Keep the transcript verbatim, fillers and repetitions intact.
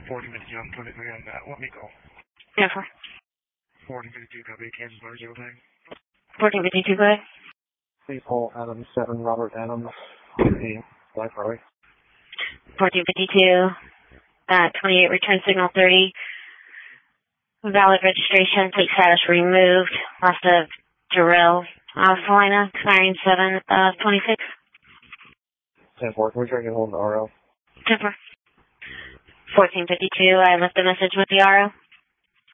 fourteen fifty-two, I'm twenty-three on that. Let me go. Yeah, four. fourteen fifty-two, copy, Kansas Bar, zero tag. fourteen fifty-two, go ahead. Please Paul Adams, seven, Robert Adams, fifteen, Black Harley. fourteen fifty-two, uh, twenty-eight, return signal thirty. Valid registration, plate status removed. Last of Jarrell, uh, Salina, expiring seven of twenty-six. ten four, can we try to get hold of the R O? ten four. fourteen fifty-two, I left a message with the R O.